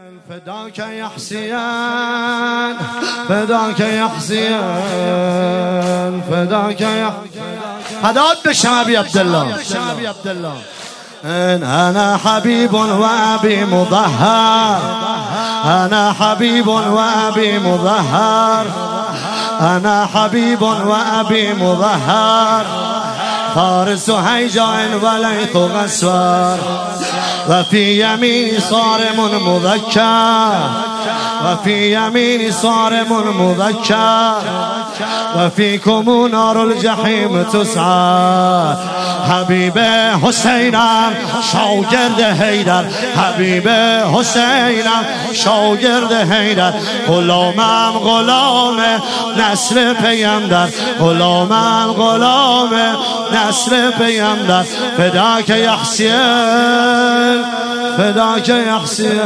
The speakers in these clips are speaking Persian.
فداك يا حسين فداك يا حسين فداك يا هداد بشم ابي عبد الله أنا حبيب وأبي مظهر أنا حبيب وأبي مظهر أنا حبيب وأبي مظهر فارس هيجاء وليث غسوار وفي يميني صارم مذكر وفي يميني صارم مذكر وفيكم نار الجحيم تسعى حبيب حسینم شاگرد حیدر حبیب حسینم شاگرد حیدر غلامم غلام نسل پیمبر غلامم غلام نسل پیمبر فداک یا حسین فداک یا حسین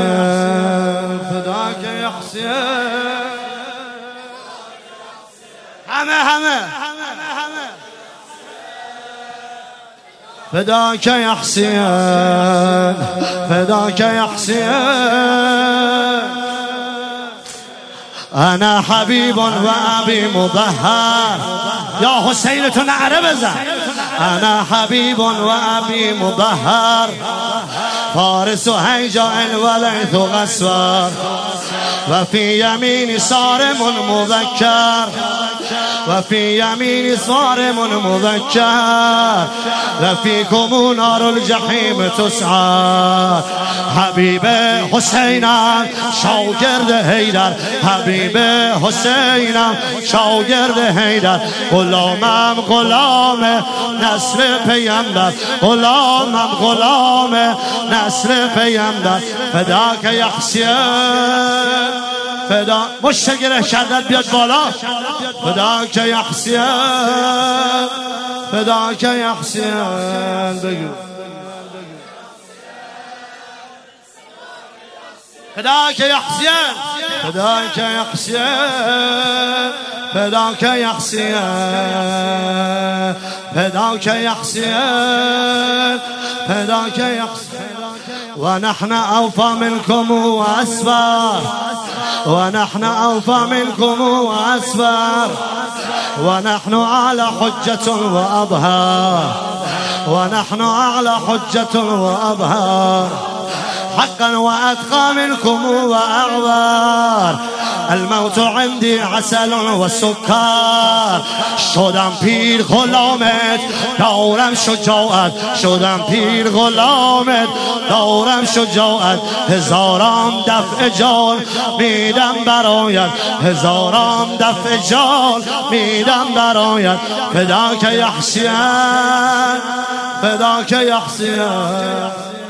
فداک یا حسین همه فداك يا حسين فداك يا حسين أنا حبيب وأبي مظهر يا حسين تنعرب زه أنا حبيب وأبي مظهر فارس هيجاء وليث غسوار وفي يميني صارم مذكر وفي يميني صارم مذكر وفيكم نار الجحيم تسعى حبيب حسینم شاگرد حیدر حبیب حسینم شاگرد حیدر غلامم غلام نسل پیمبر غلامم غلام نسل پیمبر فداک یا حسین فدا مشتگره شدت بیاد بالا فداک یا حسین فداک یا حسین بگو فداك يا حسين فداك يا حسين فداك يا حسين فداك يا حسين فداك يا حسين ونحن أوفى منكم وأسفار ونحن أوفى منكم وأسفار ونحن على حجة وأظهار ونحن على حجة وأظهار حقا وأتقى منكم وأعوار الموت عندي عسل وسكر شدم پیر غلامت دارم شجاعت شدم پیر غلامت دارم شجاعت هزاران دفع جان میدم برایت هزاران دفع جان میدم برایت فداک یا حسین فداک یا حسین